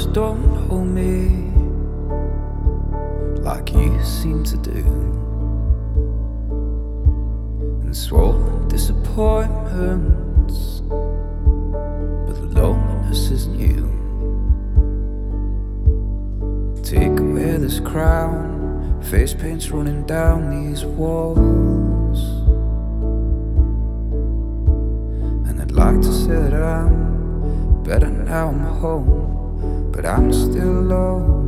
just don't hold me like you seem to do. And swollen disappointments, but the loneliness is new. Take away this crown, face paint's running down these walls. And I'd like to say that I'm better now I'm home, but I'm still alone.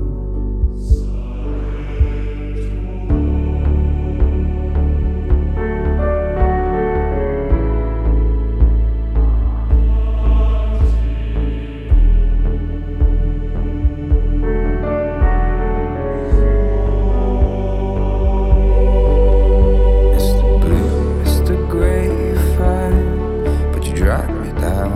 Drag me down,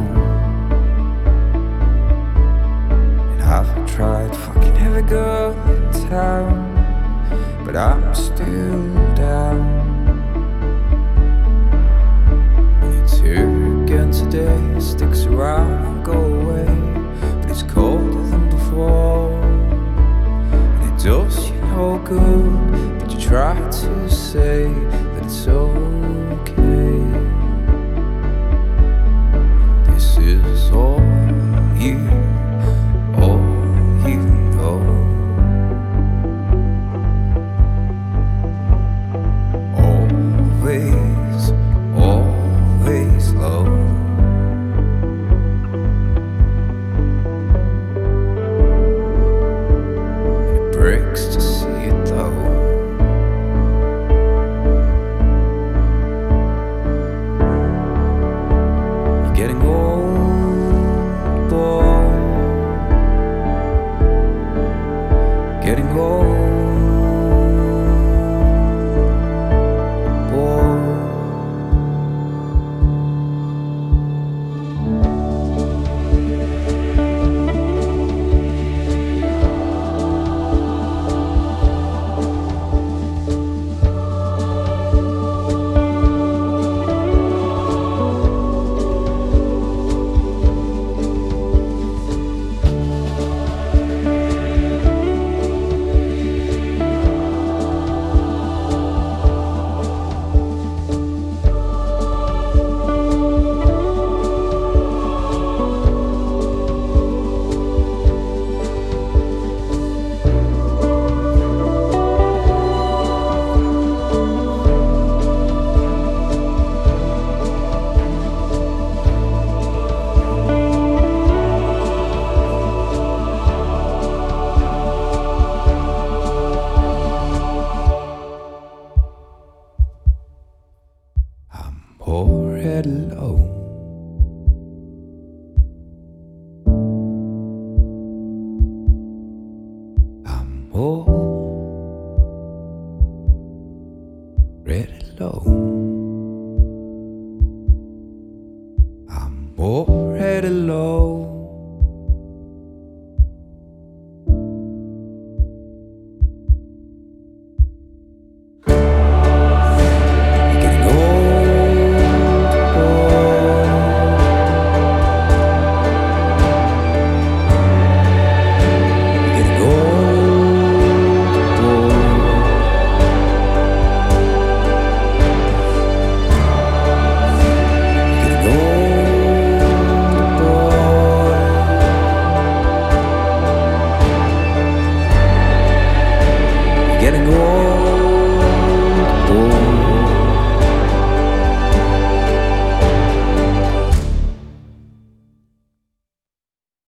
and I've tried fucking every girl in town, but I'm still down. And it's here again today, sticks around and go away, but it's colder than before. And it does you no good, but you try to say that it's okay. This is all you know. Always, always low. And it breaks to see it though. You're getting old, boy. Getting old, boy. Already low. I'm already low. I'm already low.